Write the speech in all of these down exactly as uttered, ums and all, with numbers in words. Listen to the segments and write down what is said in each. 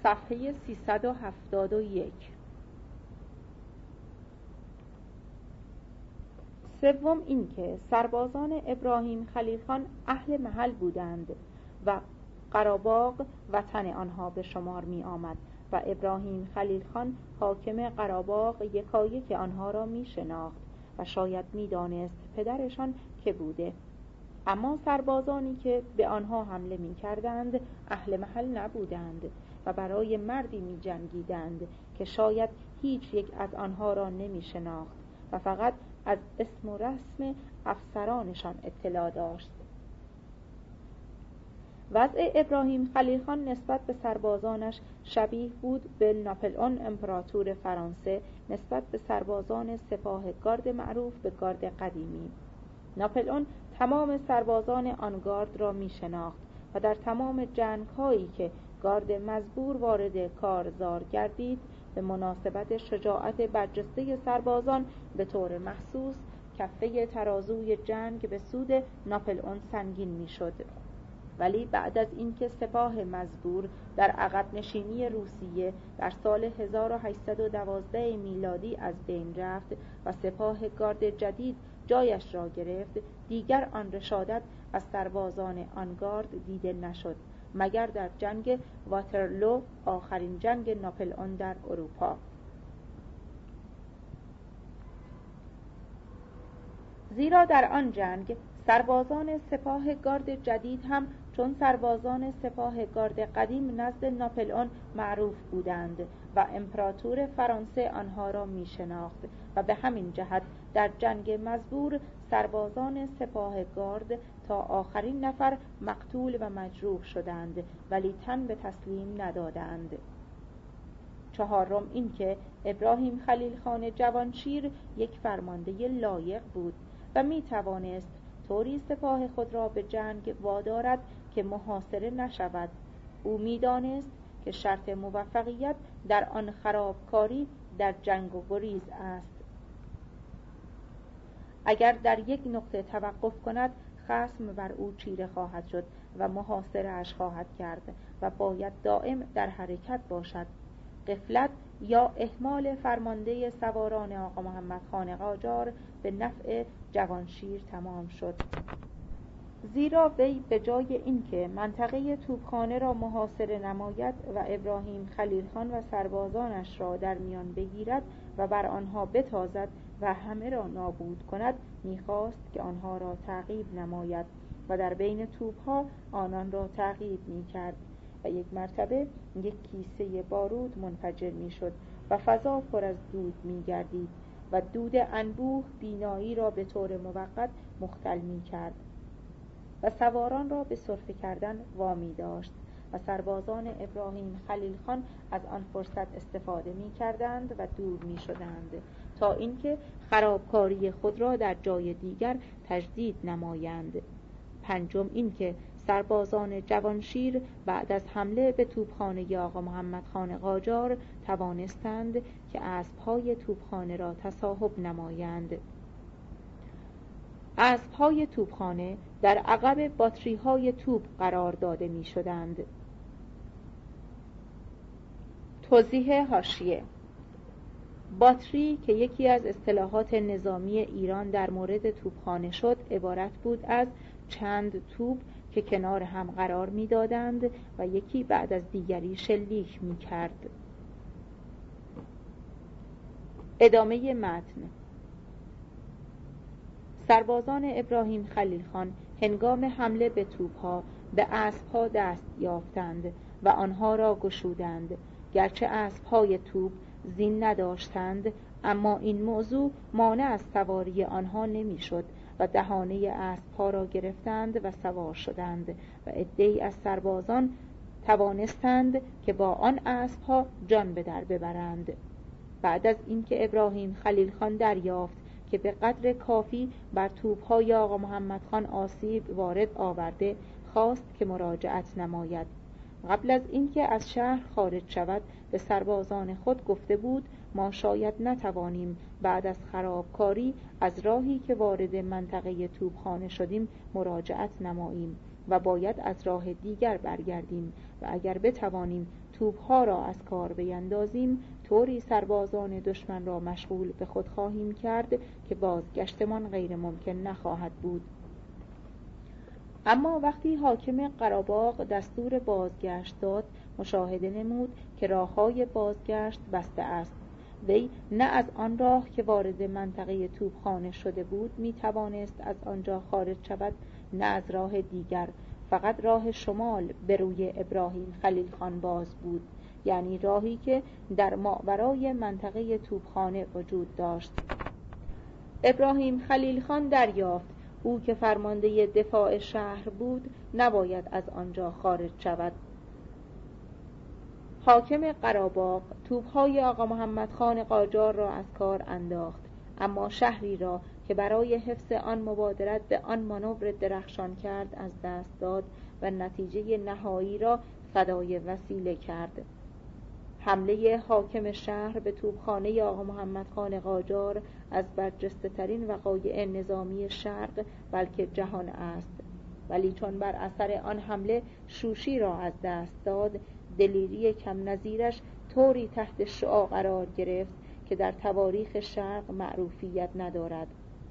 صفحه سیصد و هفتاد و یک. سوم اینکه سربازان ابراهیم خلیل خان اهل محل بودند و قراباغ وطن آنها به شمار می آمد و ابراهیم خلیل خان حاکم قراباغ یکایک آنها را می شناخت و شاید می دانست پدرشان که بوده. اما سربازانی که به آنها حمله می کردند اهل محل نبودند و برای مردی می جنگیدند که شاید هیچ یک از آنها را نمی شناخت و فقط از اسم و رسم افسرانشان اطلاع داشت. وضع ابراهیم خلیل خان نسبت به سربازانش شبیه بود به ناپلئون امپراتور فرانسه نسبت به سربازان سپاه گارد معروف به گارد قدیمی. ناپلئون تمام سربازان آن گارد را می شناخت و در تمام جنگ‌هایی که گارد مزبور وارد کارزار گردید به مناسبت شجاعت برجسته سربازان به طور محسوس کفه ترازوی جنگ به سود ناپلئون سنگین می شد. ولی بعد از اینکه سپاه مزبور در عقب نشینی روسیه در سال هزار و هشتصد و دوازده میلادی از بین رفت و سپاه گارد جدید جایش را گرفت، دیگر آن رشادت از سربازان آن گارد دیده نشد مگر در جنگ واترلو، آخرین جنگ ناپلئون در اروپا. زیرا در آن جنگ سربازان سپاه گارد جدید هم چون سربازان سپاه گارد قدیم نزد ناپلئون معروف بودند و امپراتور فرانسه آنها را می شناخت و به همین جهت در جنگ مزبور سربازان سپاه گارد تا آخرین نفر مقتول و مجروح شدند ولی تن به تسلیم ندادند. چهارم این که ابراهیم خلیل خان جوانشیر یک فرمانده لایق بود و می توانست طوری سپاه خود را به جنگ وادارد که محاصره نشود. او می دانست که شرط موفقیت در آن خرابکاری در جنگ و گریز است. اگر در یک نقطه توقف کند خصم بر او چیره خواهد شد و محاصره اش خواهد کرد و باید دائم در حرکت باشد. غفلت یا اهمال فرمانده سواران آقا محمد خان قاجار به نفع جوانشیر تمام شد، زیرا وی به جای اینکه منطقه توپخانه را محاصره نماید و ابراهیم خلیل خان و سربازانش را در میان بگیرد و بر آنها بتازد و همه را نابود کند، می‌خواست که آنها را تعقیب نماید و در بین توپ‌ها آنان را تعقیب می‌کرد و یک مرتبه یک کیسه بارود منفجر می‌شد و فضا پر از دود می‌گردید و دود انبوه بینایی را به طور موقت مختل می‌کرد و سواران را به سرفه کردن وامی داشت و سربازان ابراهیم خلیل خان از آن فرصت استفاده می‌کردند و دور می‌شدند تا اینکه خرابکاری خود را در جای دیگر تجدید نمایند. پنجم اینکه سربازان جوانشیر بعد از حمله به توپخانه آقا محمد خان قاجار توانستند که اسب‌های توپخانه را تصاحب نمایند. اسب‌های توپخانه در عقب باتری‌های توپ قرار داده می‌شدند. توضیح حاشیه: باتری که یکی از اصطلاحات نظامی ایران در مورد توپخانه شد، عبارت بود از چند توپ که کنار هم قرار می‌دادند و یکی بعد از دیگری شلیک می‌کرد. ادامه متن. سربازان ابراهیم خلیل خان هنگام حمله به توپ‌ها به اسب‌ها دست یافتند و آنها را گشودند. گرچه اسب‌های توپ زین نداشتند، اما این موضوع مانع از سواری آنها نمی‌شد و دهانه اسب‌ها را گرفتند و سوار شدند و عده‌ای از سربازان توانستند که با آن اسب‌ها جان به در ببرند. بعد از اینکه ابراهیم خلیل خان دریافت که به قدر کافی بر توپ‌های آقا محمد خان آسیب وارد آورده، خواست که مراجعت نماید. قبل از اینکه از شهر خارج شود به سربازان خود گفته بود ما شاید نتوانیم بعد از خرابکاری از راهی که وارد منطقه توپخانه شدیم مراجعت نماییم و باید از راه دیگر برگردیم و اگر بتوانیم توپها را از کار بیندازیم، طوری سربازان دشمن را مشغول به خود خواهیم کرد که بازگشتمان غیر ممکن نخواهد بود. اما وقتی حاکم قراباغ دستور بازگشت داد، مشاهده نمود که راههای بازگشت بسته است. وی نه از آن راه که وارد منطقه توپخانه شده بود می توانست از آنجا خارج شود، نه از راه دیگر. فقط راه شمال به روی ابراهیم خلیل خان باز بود، یعنی راهی که در ماورای منطقه توپخانه وجود داشت. ابراهیم خلیل خان دریافت او که فرمانده دفاع شهر بود نباید از آنجا خارج شود. حاکم قراباغ توپهای آقا محمد خان قاجار را از کار انداخت، اما شهری را که برای حفظ آن مبادرت به آن مانور درخشان کرد از دست داد و نتیجه نهایی را فدای وسیله کرد. حمله حاکم شهر به توپخانه آقا محمد خان قاجار از برجسته ترین وقایع نظامی شرق بلکه جهان است، ولی چون بر اثر آن حمله شوشی را از دست داد، دلیری کم نظیرش طوری تحت شعاع قرار گرفت که در تواریخ شرق معروفیت ندارد.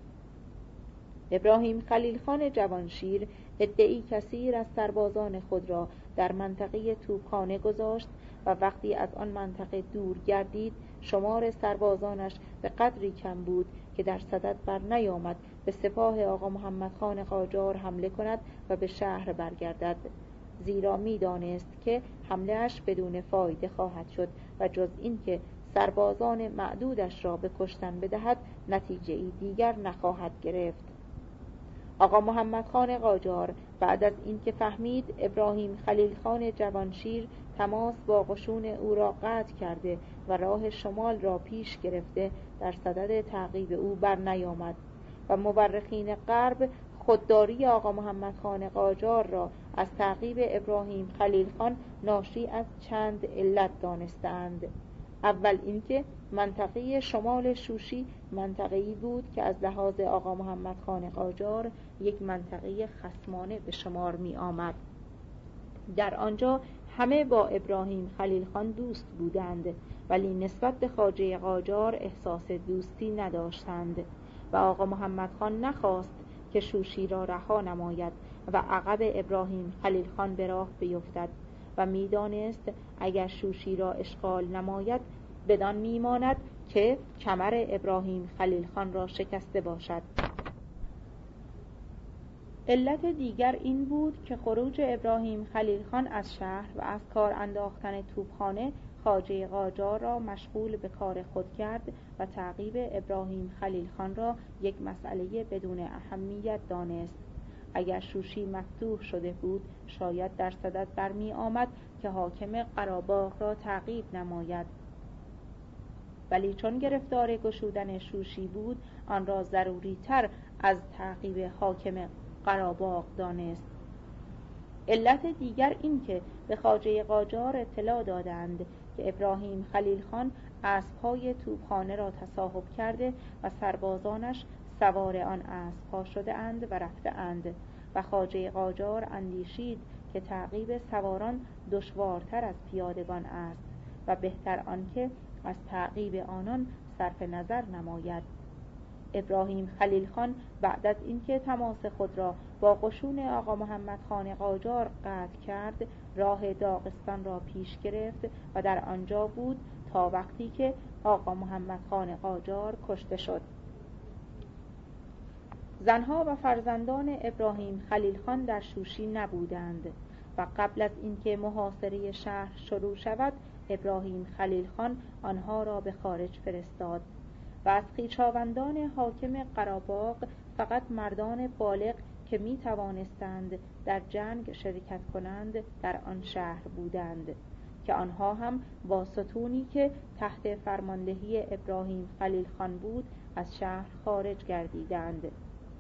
ابراهیم خلیل خان جوانشیر عده‌ای کثیر از سربازان خود را در منطقه توپخانه گذاشت و وقتی از آن منطقه دور گردید، شمار سربازانش به قدری کم بود که در صدد بر نیامد به سپاه آقا محمد خان قاجار حمله کند و به شهر برگردد، زیرا می دانست که حمله‌اش بدون فایده خواهد شد و جز این که سربازان معدودش را به کشتن بدهد نتیجه ای دیگر نخواهد گرفت. آقا محمد خان قاجار بعد از اینکه فهمید ابراهیم خلیل خان جوانشیر تماس با قشون او را قطع کرده و راه شمال را پیش گرفته، در صدد تعقیب او بر نیامد و مورخین غرب خودداری آقا محمد خان قاجار را از تعقیب ابراهیم خلیل خان ناشی از چند علت دانستند. اول اینکه منطقه شمال شوشی منطقه‌ای بود که از لحاظ آقا محمد خان قاجار یک منطقه خصمانه به شمار می آمد. در آنجا همه با ابراهیم خلیل خان دوست بودند، ولی نسبت به خواجه قاجار احساس دوستی نداشتند و آقا محمد خان نخواست که شوشی را رها نماید و عقب ابراهیم خلیل خان به راه بیفتد و میدانست اگر شوشی را اشغال نماید بدان میماند که کمر ابراهیم خلیل خان را شکسته باشد. علت دیگر این بود که خروج ابراهیم خلیل خان از شهر و از کار انداختن توپخانه خواجه قاجار را مشغول به کار خود کرد و تعقیب ابراهیم خلیل خان را یک مسئله بدون اهمیت دانست. اگر شوشی مفتوح شده بود شاید در صدد برمی آمد که حاکم قراباغ را تعقیب نماید، ولی چون گرفتار گشودن شوشی بود آن را ضروری تر از تعقیب حاکم قراباغ دانست. علت دیگر این که به خواجه قاجار اطلاع دادند که ابراهیم خلیل خان اسب‌های توپخانه را تصاحب کرده و سربازانش سوار آن اسب‌ها شده اند و رفته اند و خواجه قاجار اندیشید که تعقیب سواران دشوارتر از پیادگان است و بهتر آنکه از تعقیب آنان صرف نظر نماید. ابراهیم خلیل خان بعد از اینکه تماس خود را با قشون آقا محمد خان قاجار قطع کرد، راه داغستان را پیش گرفت و در آنجا بود تا وقتی که آقا محمد خان قاجار کشته شد. زنها و فرزندان ابراهیم خلیل خان در شوشی نبودند و قبل از اینکه محاصره شهر شروع شود ابراهیم خلیل خان آنها را به خارج فرستاد و از خویشاوندان حاکم قراباغ فقط مردان بالغ که می توانستند در جنگ شرکت کنند در آن شهر بودند که آنها هم با ستونی که تحت فرماندهی ابراهیم خلیل خان بود از شهر خارج گردیدند.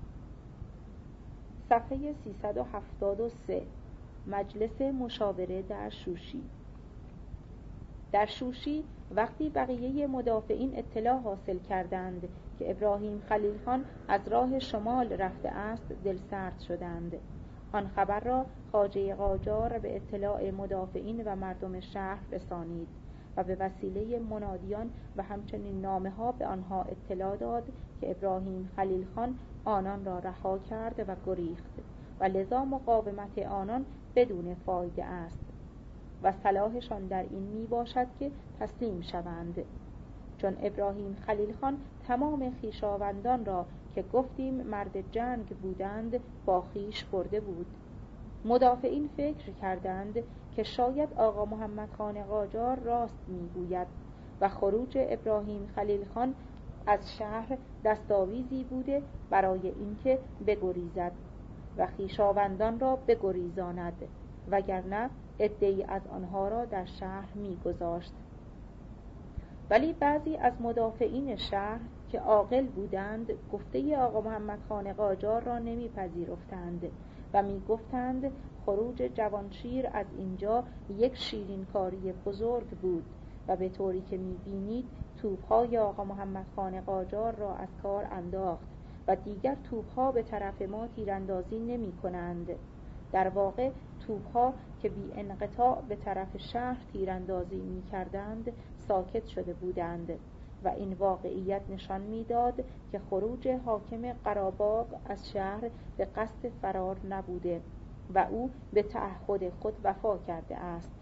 صفحه سیصد و هفتاد و سه. مجلس مشاوره در شوشی. در شوشی وقتی بقیه مدافعین اطلاع حاصل کردند که ابراهیم خلیل خان از راه شمال رفته است دلسرد شدند. آن خبر را خواجه قاجار به اطلاع مدافعین و مردم شهر رسانید و به وسیله منادیان و همچنین نامه ها به آنها اطلاع داد که ابراهیم خلیل خان آنان را رها کرد و گریخت و لذا مقاومت آنان بدون فایده است و صلاحشان در این می باشد که تسلیم شوند، چون ابراهیم خلیل خان تمام خویشاوندان را که گفتیم مرد جنگ بودند با خویش برده بود. مدافعین فکر کردند که شاید آقا محمد خان قاجار راست میگوید و خروج ابراهیم خلیل خان از شهر دستاویزی بوده برای اینکه بگریزد و خویشاوندان را بگریزاند، وگرنه عده‌ای از آنها را در شهر میگذاشت. ولی بعضی از مدافعین شهر که عاقل بودند گفته آقا محمد خان قاجار را نمیپذیرفتند و میگفتند خروج جوانشیر از اینجا یک شیرینکاری بزرگ بود و به طوری که میبینید توپ‌های آقا محمد خان قاجار را از کار انداخت و دیگر توپ‌ها به طرف ما تیراندازی نمی کنند. در واقع توپ‌ها که بی انقطاع به طرف شهر تیراندازی می کردند ساکت شده بودند و این واقعیت نشان میداد که خروج حاکم قراباغ از شهر به قصد فرار نبوده و او به تعهد خود وفا کرده است.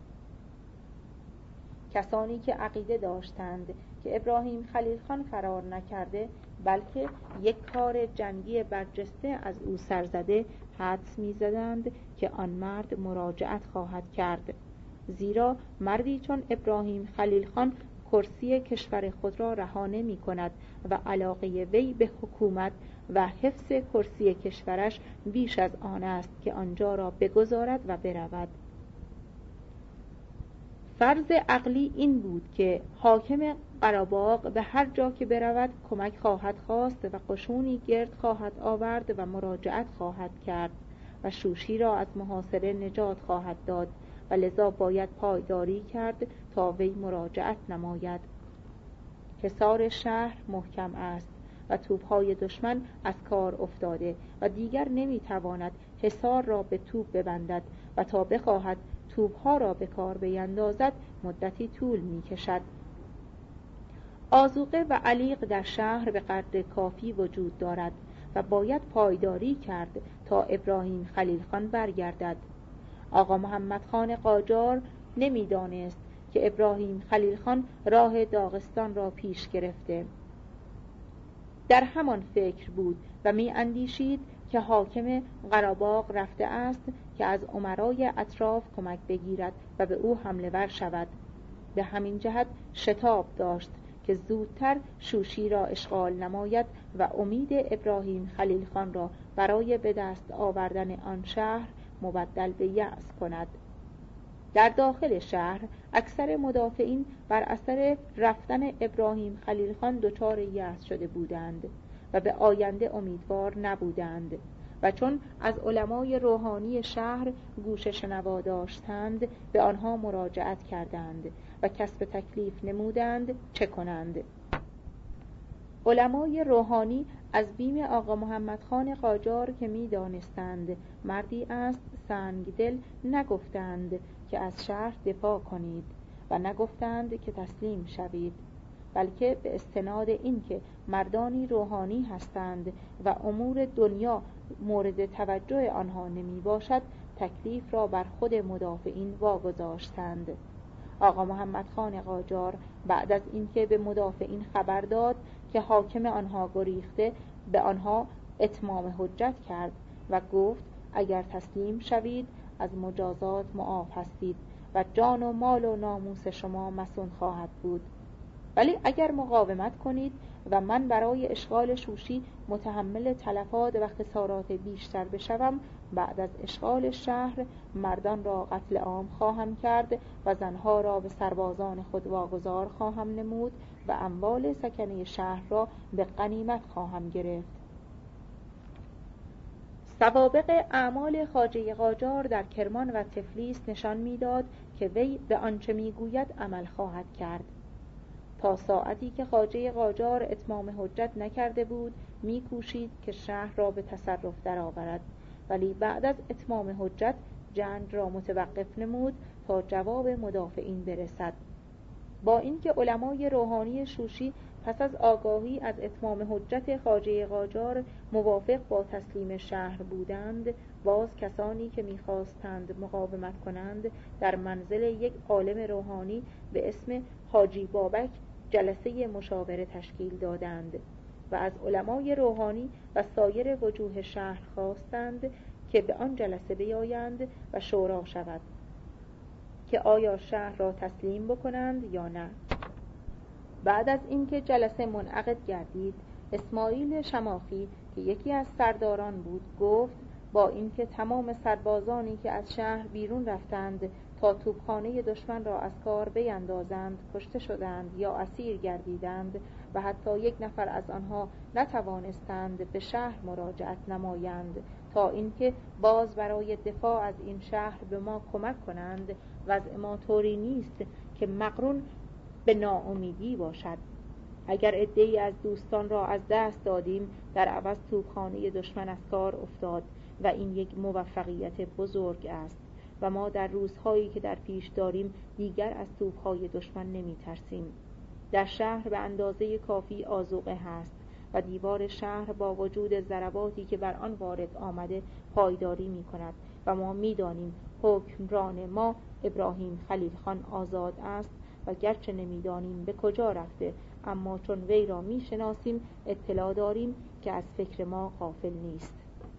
کسانی که عقیده داشتند که ابراهیم خلیل خان فرار نکرده بلکه یک کار جنگی برجسته از او سرزده حدس می‌زدند که آن مرد مراجعت خواهد کرد، زیرا مردی چون ابراهیم خلیل خان کرسی کشور خود را رها نمی کند و علاقه وی به حکومت و حفظ کرسی کشورش بیش از آن است که آنجا را بگذارد و برود. فرض عقلی این بود که حاکم قراباغ به هر جا که برود کمک خواهد خواست و قشونی گرد خواهد آورد و مراجعت خواهد کرد و شوشی را از محاصره نجات خواهد داد و لذا باید پایداری کرد تا وی مراجعت نماید. حصار شهر محکم است و توپ‌های دشمن از کار افتاده و دیگر نمی‌تواند حصار را به توپ ببندد و تا بخواهد توپ‌ها را به کار بیندازد مدتی طول می‌کشد. آذوقه و علیق در شهر به قدر کافی وجود دارد و باید پایداری کرد تا ابراهیم خلیل خان برگردد. آقا محمد خان قاجار نمی‌دانست که ابراهیم خلیل خان راه داغستان را پیش گرفته. در همان فکر بود و می اندیشید که حاکم قراباغ رفته است که از امرای اطراف کمک بگیرد و به او حمله ور شود. به همین جهت شتاب داشت که زودتر شوشی را اشغال نماید و امید ابراهیم خلیل خان را برای به دست آوردن آن شهر مبدل به یأس کند. در داخل شهر اکثر مدافعین بر اثر رفتن ابراهیم خلیل خان دچار یأس شده بودند و به آینده امیدوار نبودند و چون از علمای روحانی شهر گوش شنوا داشتند به آنها مراجعت کردند و کسب تکلیف نمودند چه کنند. علمای روحانی از بیم آقا محمد خان قاجار که می دانستند مردی است سنگدل نگفتند که از شهر دفاع کنید و نگفتند که تسلیم شوید، بلکه به استناد این که مردانی روحانی هستند و امور دنیا مورد توجه آنها نمی باشد تکلیف را بر خود مدافعین واگذاشتند. آقا محمد خان قاجار بعد از اینکه به مدافعین خبر داد که حاکم آنها گریخته به آنها اتمام حجت کرد و گفت اگر تسلیم شوید از مجازات معاف هستید و جان و مال و ناموس شما مصون خواهد بود، ولی اگر مقاومت کنید و من برای اشغال شوشی متحمل تلفات و خسارات بیشتر بشوم بعد از اشغال شهر مردان را قتل عام خواهم کرد و زنها را به سربازان خود واگذار خواهم نمود و اموال سکنه شهر را به غنیمت خواهم گرفت. سوابق اعمال خواجه قاجار در کرمان و تفلیس نشان می‌داد که وی به آنچه می‌گوید عمل خواهد کرد. تا ساعتی که خواجه قاجار اتمام حجت نکرده بود می‌کوشید که شهر را به تصرف درآورد ولی بعد از اتمام حجت جنگ را متوقف نمود تا جواب مدافعین برسد. با اینکه علمای روحانی شوشی پس از آگاهی از اتمام حجت خواجه قاجار موافق با تسلیم شهر بودند، باز کسانی که می‌خواستند مقاومت کنند در منزل یک عالم روحانی به اسم حاجی بابک جلسه مشاوره تشکیل دادند و از علمای روحانی و سایر وجوه شهر خواستند که به آن جلسه بیایند و شورا شود که آیا شهر را تسلیم بکنند یا نه. بعد از اینکه جلسه منعقد گردید، اسماعیل شماخی که یکی از سرداران بود گفت با اینکه تمام سربازانی که از شهر بیرون رفتند تا توپخانه دشمن را از کار بیندازند کشته شدند یا اسیر گردیدند و حتی یک نفر از آنها نتوانستند به شهر مراجعت نمایند تا اینکه باز برای دفاع از این شهر به ما کمک کنند، وضع ما طوری نیست که مقرون به ناامیدی باشد. اگر عده‌ای از دوستان را از دست دادیم، در عوض توپخانه دشمن از کار افتاد و این یک موفقیت بزرگ است و ما در روزهایی که در پیش داریم دیگر از توپ‌های دشمن نمی ترسیم. در شهر به اندازه کافی آذوقه هست و دیوار شهر با وجود ضرباتی که بر آن وارد آمده پایداری می کند و ما می دانیم حکمران ما ابراهیم خلیل خان آزاد است و گرچه نمی دانیم به کجا رفته، اما چون وی را می شناسیم اطلاع داریم که از فکر ما غافل نیست.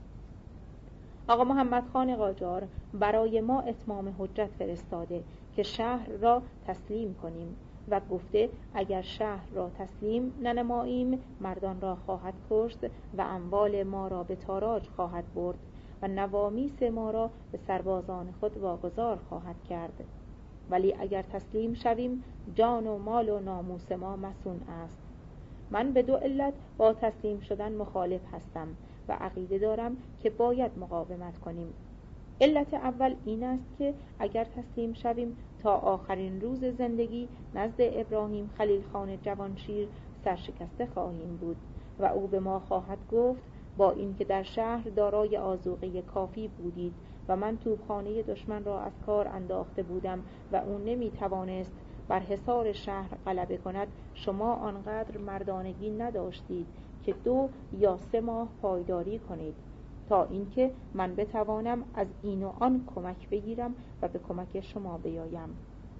آقا محمد خان قاجار برای ما اتمام حجت فرستاده که شهر را تسلیم کنیم و گفته اگر شهر را تسلیم ننماییم مردان را خواهد کشت و اموال ما را به تاراج خواهد برد و نوامیس ما را به سربازان خود واگذار خواهد کرد. ولی اگر تسلیم شویم جان و مال و ناموس ما مصون است. من به دو علت با تسلیم شدن مخالف هستم و عقیده دارم که باید مقاومت کنیم. علت اول این است که اگر تسلیم شویم تا آخرین روز زندگی نزد ابراهیم خلیل خان جوانشیر سرشکسته خواهیم بود و او به ما خواهد گفت با اینکه در شهر دارای آذوقه کافی بودید و من توپخانه دشمن را از کار انداخته بودم و او نمی توانست بر حصار شهر غلبه کند، شما آنقدر مردانگی نداشتید که دو یا سه ماه پایداری کنید تا اینکه من بتوانم از این و آن کمک بگیرم و به کمک شما بیایم.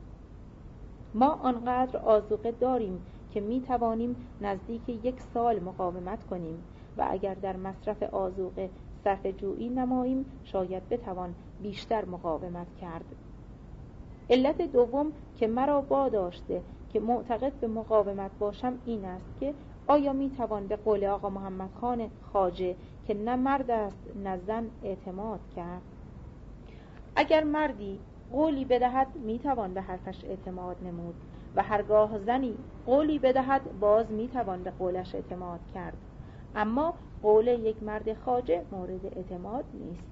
ما آنقدر آذوقه داریم که می توانیم نزدیک یک سال مقاومت کنیم و اگر در مصرف آذوقه صرف جویی نماییم شاید بتوان بیشتر مقاومت کرد. علت دوم که مرا واداشته که معتقد به مقاومت باشم این است که آیا می توان به قول آقا محمد خان خواجه که نه مرد است نه زن اعتماد کرد؟ اگر مردی قولی بدهد می توان به حرفش اعتماد نمود و هرگاه زنی قولی بدهد باز می توان به قولش اعتماد کرد، اما قول یک مرد خواجه مورد اعتماد نیست.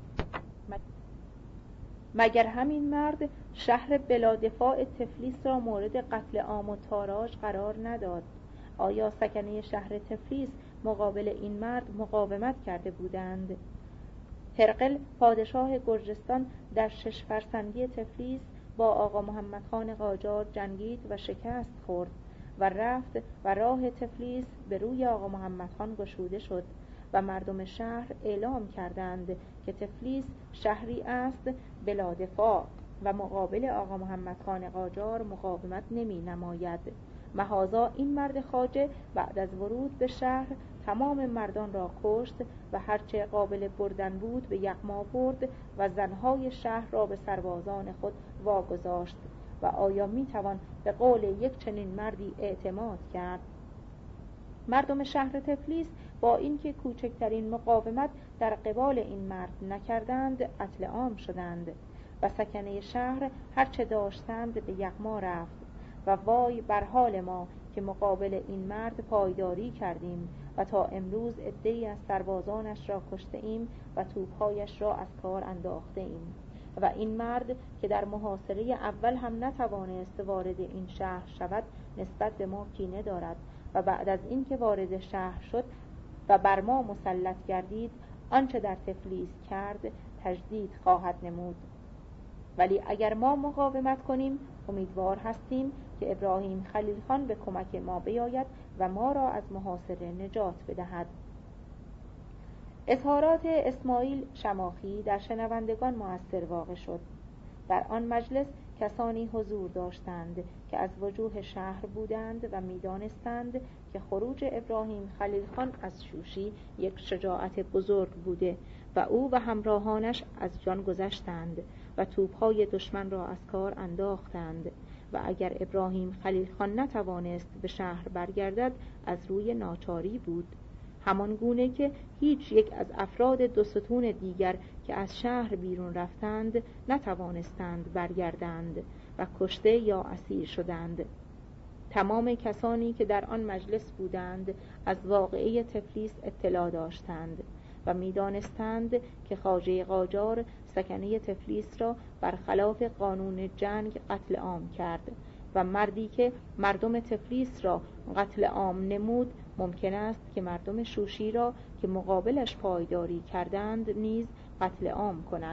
مگر همین مرد شهر بلا دفاع تفلیس را مورد قتل عام و تاراج قرار نداد؟ آیا سکنه شهر تفلیس مقابل این مرد مقاومت کرده بودند؟ هرقل پادشاه گرجستان در شش فرسنگی تفلیس با آقا محمد خان قاجار جنگید و شکست خورد و رفت و راه تفلیس به روی آقا محمد خان گشوده شد و مردم شهر اعلام کردند که تفلیس شهری است بلا دفاع و مقابل آقا محمد خان قاجار مقاومت نمی نماید. محاذا این مرد خواجه بعد از ورود به شهر تمام مردان را کشت و هرچه قابل بردن بود به یغما برد و زنهای شهر را به سربازان خود واگذاشت و آیا می توان به قول یک چنین مردی اعتماد کرد؟ مردم شهر تفلیس با اینکه کوچکترین مقاومت در قبال این مرد نکردند قتل عام شدند و سکنه شهر هرچه داشتند به یغما رفت و وای بر حال ما که مقابل این مرد پایداری کردیم و تا امروز عده‌ای از سربازانش را کشته ایم و توپهایش را از کار انداخته ایم و این مرد که در محاصره اول هم نتوانست وارد این شهر شود نسبت به ما کینه دارد و بعد از این که وارد شهر شد و بر ما مسلط گردید آنچه در تفلیس کرد تجدید خواهد نمود. ولی اگر ما مقاومت کنیم امیدوار هستیم که ابراهیم خلیل خان به کمک ما بیاید و ما را از محاصره نجات بدهد. اظهارات اسماعیل شماخی در شنوندگان مؤثر واقع شد. در آن مجلس کسانی حضور داشتند که از وجوه شهر بودند و می‌دانستند که خروج ابراهیم خلیل خان از شوشی یک شجاعت بزرگ بوده و او و همراهانش از جان گذشتند و توپ‌های دشمن را از کار انداختند و اگر ابراهیم خلیل خان نتوانست به شهر برگردد از روی ناچاری بود، همان گونه که هیچ یک از افراد دو ستون دیگر که از شهر بیرون رفتند نتوانستند برگردند و کشته یا اسیر شدند. تمام کسانی که در آن مجلس بودند از واقعه تفلیس اطلاع داشتند و می‌دانستند که خواجه قاجار سکنه تفلیس را برخلاف قانون جنگ قتل عام کرد و مردی که مردم تفلیس را قتل عام نمود ممکن است که مردم شوشی را که مقابلش پایداری کردند نیز قتل عام کند.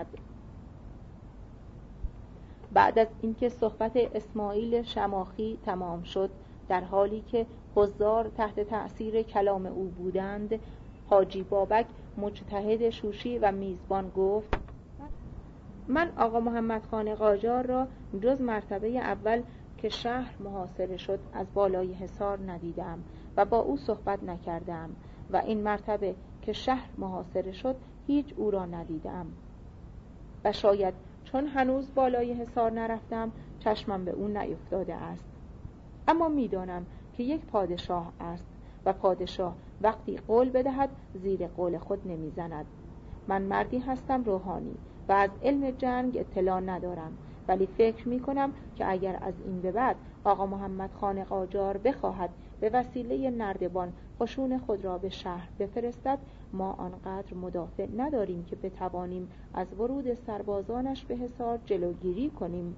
بعد از اینکه صحبت اسماعیل شماخی تمام شد، در حالی که حضار تحت تأثیر کلام او بودند، حاجی بابک مجتهد شوشی و میزبان گفت: من آقا محمد خان قاجار را جز مرتبه اول که شهر محاصره شد از بالای حصار ندیدم و با او صحبت نکردم و این مرتبه که شهر محاصره شد هیچ او را ندیدم و شاید چون هنوز بالای حصار نرفتم چشمم به او نیفتاده است. اما میدانم که یک پادشاه است و پادشاه وقتی قول بدهد زیر قول خود نمیزند. من مردی هستم روحانی و از علم جنگ اطلاع ندارم، ولی فکر می کنم که اگر از این به بعد آقا محمد خان قاجار بخواهد به وسیله نردبان قشون خود را به شهر بفرستد، ما آنقدر مدافع نداریم که بتوانیم از ورود سربازانش به حصار جلوگیری کنیم.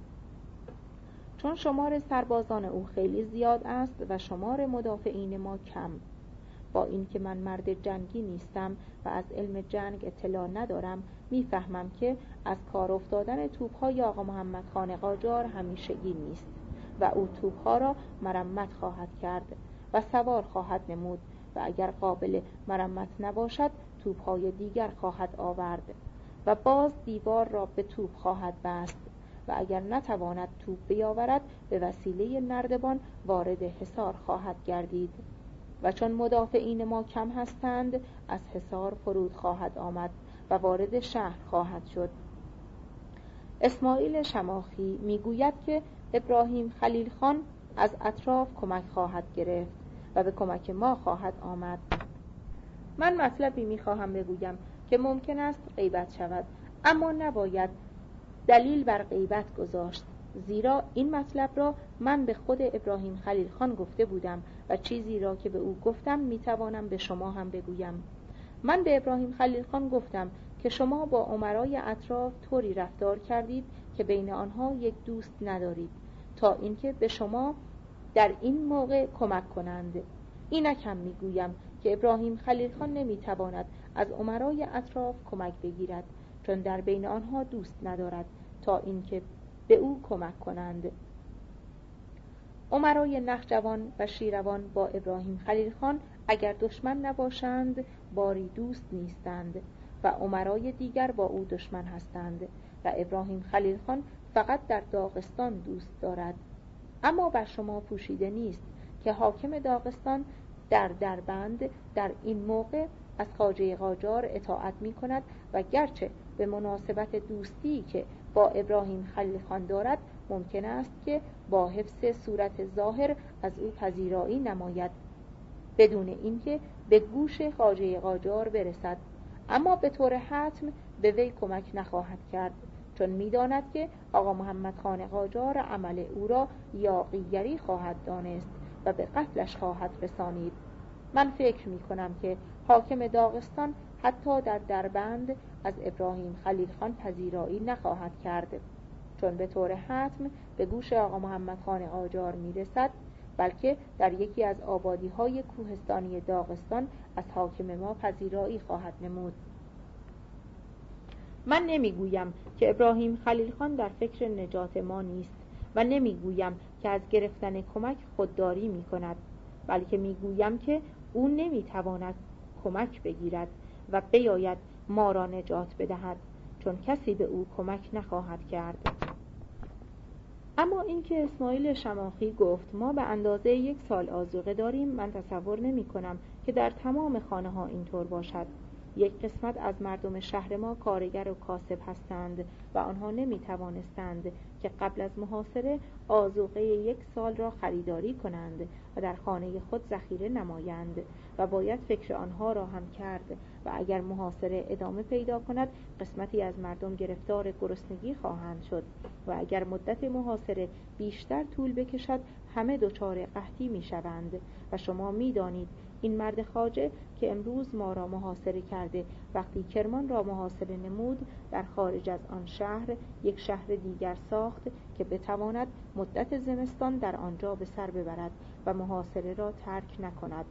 چون شمار سربازان او خیلی زیاد است و شمار مدافعین ما کم. با اینکه من مرد جنگی نیستم و از علم جنگ اطلاع ندارم، میفهمم که از کار افتادن توپ‌های آقا محمد خان قاجار همیشگی نیست و او توپ‌ها را مرمت خواهد کرد و سوار خواهد نمود و اگر قابل مرمت نباشد توپ‌های دیگر خواهد آورد و باز دیوار را به توپ خواهد بست و اگر نتواند توپ بیاورد به وسیله نردبان وارد حصار خواهد گردید و چون مدافعین ما کم هستند از حصار فرود خواهد آمد و وارد شهر خواهد شد. اسماعیل شماخی میگوید که ابراهیم خلیل خان از اطراف کمک خواهد گرفت و به کمک ما خواهد آمد. من مطلبی میخواهم بگویم که ممکن است غیبت شود، اما نباید دلیل بر غیبت گذاشت، زیرا این مطلب را من به خود ابراهیم خلیل خان گفته بودم و چیزی را که به او گفتم میتوانم به شما هم بگویم. من به ابراهیم خلیل خان گفتم که شما با امرای اطراف طوری رفتار کردید که بین آنها یک دوست ندارید تا اینکه به شما در این موقع کمک کنند. اینک هم میگویم که ابراهیم خلیل خان نمیتواند از امرای اطراف کمک بگیرد چون در بین آنها دوست ندارد تا اینکه به او کمک کنند. امرای نخجوان و شیروان با ابراهیم خلیل خان اگر دشمن نباشند باری دوست نیستند و امرای دیگر با او دشمن هستند و ابراهیم خلیل خان فقط در داغستان دوست دارد. اما بر شما پوشیده نیست که حاکم داغستان در دربند در این موقع از خواجه قاجار اطاعت می کند و گرچه به مناسبت دوستی که با ابراهیم خلیل خان دارد ممکن است که با حفظ صورت ظاهر از او پذیرایی نماید بدون اینکه به گوش خواجه قاجار برسد، اما به طور حتم به وی کمک نخواهد کرد چون می‌داند که آقا محمد خان قاجار عمل او را یاغیگری خواهد دانست و به قتلش خواهد رسانید. من فکر می‌کنم که حاکم داغستان حتی در دربند از ابراهیم خلیل خان پذیرایی نخواهد کرد چون به طور حتم به گوش آقا محمد خان قاجار میرسد، بلکه در یکی از آبادی‌های کوهستانی داغستان از حاکم ما پذیرایی خواهد نمود. من نمیگویم که ابراهیم خلیل خان در فکر نجات ما نیست و نمیگویم که از گرفتن کمک خودداری میکند، بلکه میگویم که او نمیتواند کمک بگیرد و بیاید ما را نجات بدهد، چون کسی به او کمک نخواهد کرد. اما اینکه اسماعیل شماخی گفت ما به اندازه یک سال آذوقه داریم، من تصور نمی کنم که در تمام خانه ها اینطور باشد. یک قسمت از مردم شهر ما کارگر و کاسب هستند و آنها نمی توانستند که قبل از محاصره آذوقه یک سال را خریداری کنند و در خانه خود ذخیره نمایند و باید فکر آنها را هم کرد و اگر محاصره ادامه پیدا کند قسمتی از مردم گرفتار گرسنگی خواهند شد و اگر مدت محاصره بیشتر طول بکشد همه دچار قحطی می شوند و شما می دانید این مرد خواجه که امروز ما را محاصره کرده وقتی کرمان را محاصره نمود در خارج از آن شهر یک شهر دیگر ساخت که بتواند مدت زمستان در آنجا به سر ببرد و محاصره را ترک نکند.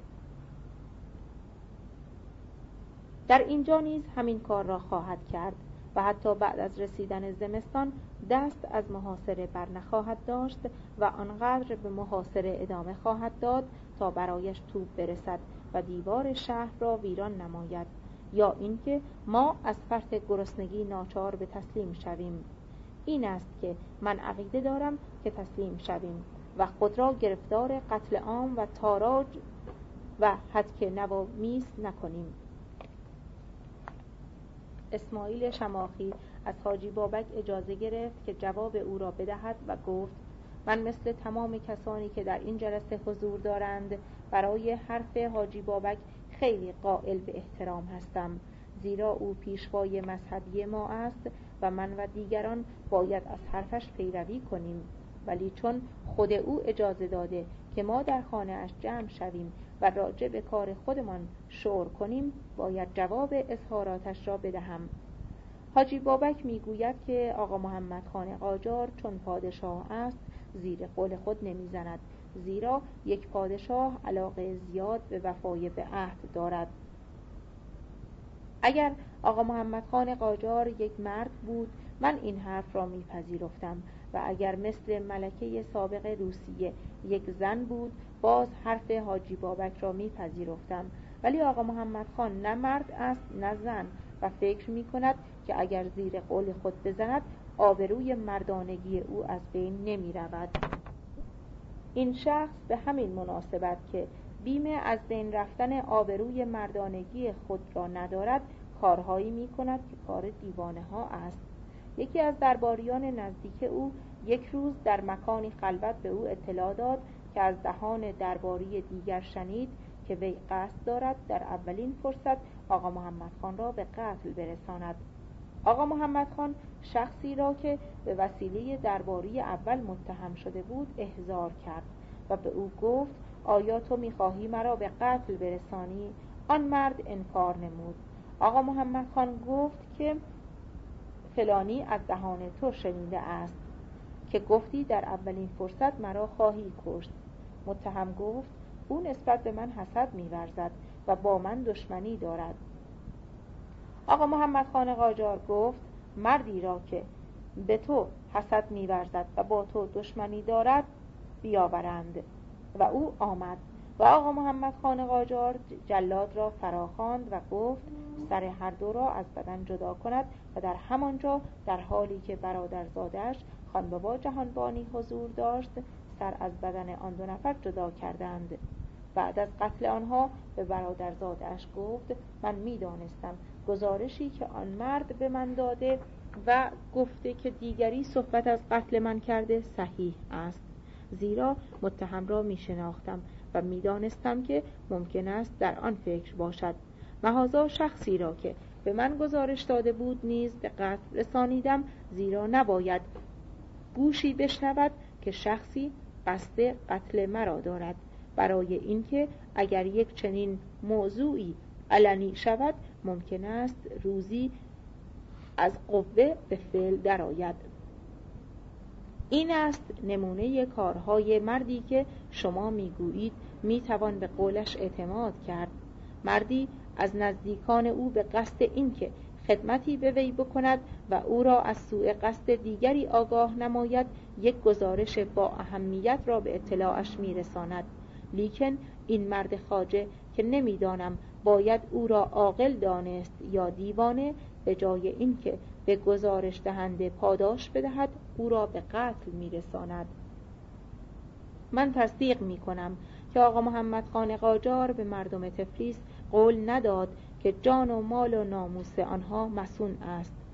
در اینجا نیز همین کار را خواهد کرد و حتی بعد از رسیدن زمستان دست از محاصره بر نخواهد داشت و آنقدر به محاصره ادامه خواهد داد تا برایش توپ برسد و دیوار شهر را ویران نماید، یا اینکه ما از فرط گرسنگی ناچار به تسلیم شویم. این است که من عقیده دارم که تسلیم شویم و خود را گرفتار قتل عام و تاراج و هتک نوامیس نکنیم. اسماعیل شماخی از حاجی بابک اجازه گرفت که جواب او را بدهد و گفت من مثل تمام کسانی که در این جلسه حضور دارند برای حرف حاجی بابک خیلی قائل به احترام هستم، زیرا او پیشوای مذهبی ما است و من و دیگران باید از حرفش پیروی کنیم، ولی چون خود او اجازه داده که ما در خانه اش جمع شویم و راجع به کار خودمان شور کنیم باید جواب اظهاراتش را بدهم. حاجی بابک میگوید که آقا محمد خان قاجار چون پادشاه است زیر قول خود نمیزند، زیرا یک پادشاه علاقه زیاد به وفای به عهد دارد. اگر آقا محمد خان قاجار یک مرد بود من این حرف را میپذیرفتم و اگر مثل ملکه سابق روسیه یک زن بود باز حرف حاجی بابک را میپذیرفتم، ولی آقا محمد خان نه مرد است نه زن و فکر میکند که اگر زیر قول خود بزند آبروی مردانگی او از بین نمی رود. این شخص به همین مناسبت که بیم از بین رفتن آبروی مردانگی خود را ندارد کارهایی می کند که کار دیوانه ها است. یکی از درباریان نزدیک او یک روز در مکانی خلوت به او اطلاع داد که از دهان درباری دیگر شنید که وی قصد دارد در اولین فرصت آقا محمد خان را به قتل برساند. آقا محمد خان شخصی را که به وسیله درباری اول متهم شده بود احضار کرد و به او گفت آیا تو می‌خواهی مرا به قتل برسانی؟ آن مرد انکار نمود. آقا محمد خان گفت که فلانی از دهان تو شنیده است که گفتی در اولین فرصت مرا خواهی کشت. متهم گفت او نسبت به من حسد می‌ورزد و با من دشمنی دارد. آقا محمد خان قاجار گفت مردی را که به تو حسد می‌ورزد و با تو دشمنی دارد بیاورند و او آمد و آقا محمد خان قاجار جلاد را فراخواند و گفت سر هر دو را از بدن جدا کند و در همانجا در حالی که برادرزاده‌اش خان بابا جهانبانی حضور داشت سر از بدن آن دو نفر جدا کردند. بعد از قتل آنها به برادرزاده‌اش گفت من می‌دانستم گزارشی که آن مرد به من داده و گفته که دیگری صحبت از قتل من کرده صحیح است، زیرا متهم را می‌شناختم و می‌دانستم که ممکن است در آن فکر باشد. محاذا شخصی را که به من گزارش داده بود نیز به قتل رسانیدم، زیرا نباید گوشی بشنود که شخصی قصد قتل مرا دارد، برای اینکه اگر یک چنین موضوعی علنی شود ممکن است روزی از قوه به فعل درآید. این است نمونه کارهای مردی که شما میگویید میتوان به قولش اعتماد کرد، مردی از نزدیکان او به قصد اینکه خدمتی به وی بکند و او را از سوء قصد دیگری آگاه نماید، یک گزارش با اهمیت را به اطلاعش میرساند. لیکن این مرد خواجه که نمیدانم باید او را عاقل دانست یا دیوانه، به جای اینکه به گزارش دهنده پاداش بدهد او را به قتل میرساند. من تصدیق میکنم که آقا محمد خان قاجار به مردم تفلیس قول نداد که جان و مال و ناموس آنها مصون است